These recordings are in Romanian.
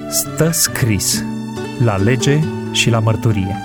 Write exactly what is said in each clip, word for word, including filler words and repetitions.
Stă scris la lege și la mărturie.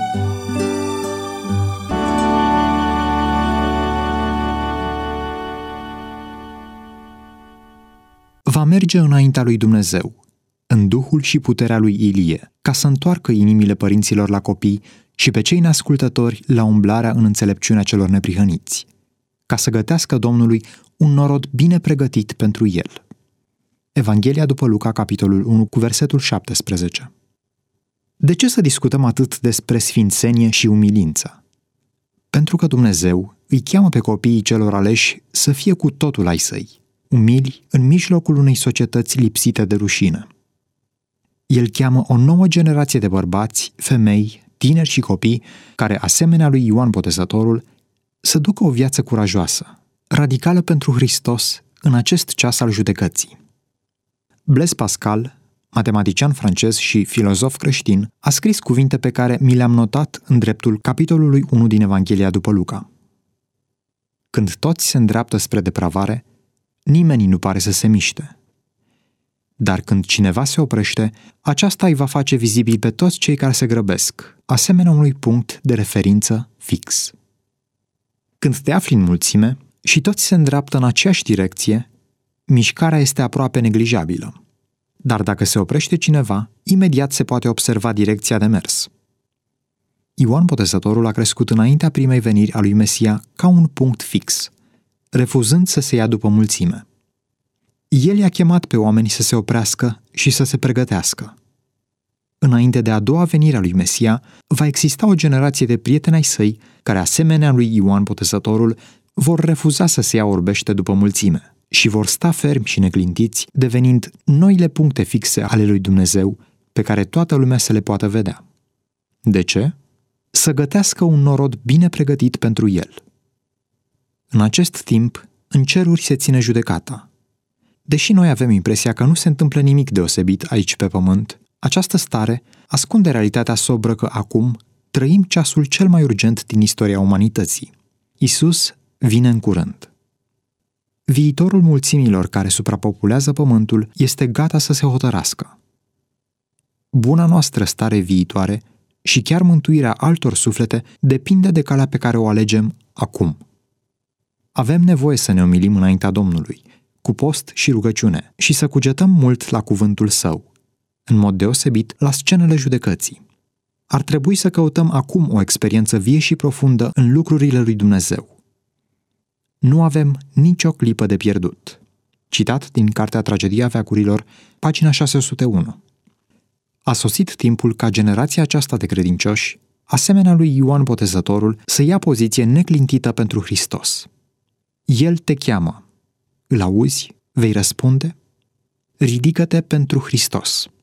Va merge înaintea lui Dumnezeu, în duhul și puterea lui Ilie, ca să întoarcă inimile părinților la copii și pe cei neascultători la umblarea în înțelepciunea celor neprihăniți, ca să gătească Domnului un norod bine pregătit pentru el. Evanghelia după Luca, capitolul unu, cu versetul șaptesprezece. De ce să discutăm atât despre sfințenie și umilință? Pentru că Dumnezeu îi cheamă pe copiii celor aleși să fie cu totul ai săi, umili în mijlocul unei societăți lipsite de rușine. El cheamă o nouă generație de bărbați, femei, tineri și copii care, asemenea lui Ioan Botezătorul, să ducă o viață curajoasă, radicală pentru Hristos în acest ceas al judecății. Blaise Pascal, matematician francez și filozof creștin, a scris cuvinte pe care mi le-am notat în dreptul capitolului unu din Evanghelia după Luca. Când toți se îndreaptă spre depravare, nimeni nu pare să se miște. Dar când cineva se oprește, aceasta îi va face vizibil pe toți cei care se grăbesc, asemenea unui punct de referință fix. Când te afli în mulțime și toți se îndreaptă în aceeași direcție, mișcarea este aproape neglijabilă. Dar dacă se oprește cineva, imediat se poate observa direcția de mers. Ioan Botezătorul a crescut înaintea primei veniri a lui Mesia ca un punct fix, refuzând să se ia după mulțime. El i-a chemat pe oameni să se oprească și să se pregătească. Înainte de a doua venire a lui Mesia, va exista o generație de prieteni ai săi care, asemenea lui Ioan Botezătorul, vor refuza să se ia orbește după mulțime și vor sta fermi și neclintiți, devenind noile puncte fixe ale lui Dumnezeu pe care toată lumea să le poată vedea. De ce? Să gătească un norod bine pregătit pentru el. În acest timp, în ceruri se ține judecata. Deși noi avem impresia că nu se întâmplă nimic deosebit aici pe pământ, această stare ascunde realitatea sobră că acum trăim ceasul cel mai urgent din istoria umanității. Iisus vine în curând. Viitorul mulțimilor care suprapopulează pământul este gata să se hotărască. Buna noastră stare viitoare și chiar mântuirea altor suflete depinde de calea pe care o alegem acum. Avem nevoie să ne umilim înaintea Domnului, cu post și rugăciune, și să cugetăm mult la cuvântul Său, în mod deosebit la scenele judecății. Ar trebui să căutăm acum o experiență vie și profundă în lucrurile lui Dumnezeu. Nu avem nicio clipă de pierdut. Citat din Cartea Tragedia veacurilor, pagina șase sute unu. A sosit timpul ca generația aceasta de credincioși, asemenea lui Ioan Botezătorul, să ia poziție neclintită pentru Hristos. El te cheamă. Îl auzi? Vei răspunde? Ridică-te pentru Hristos.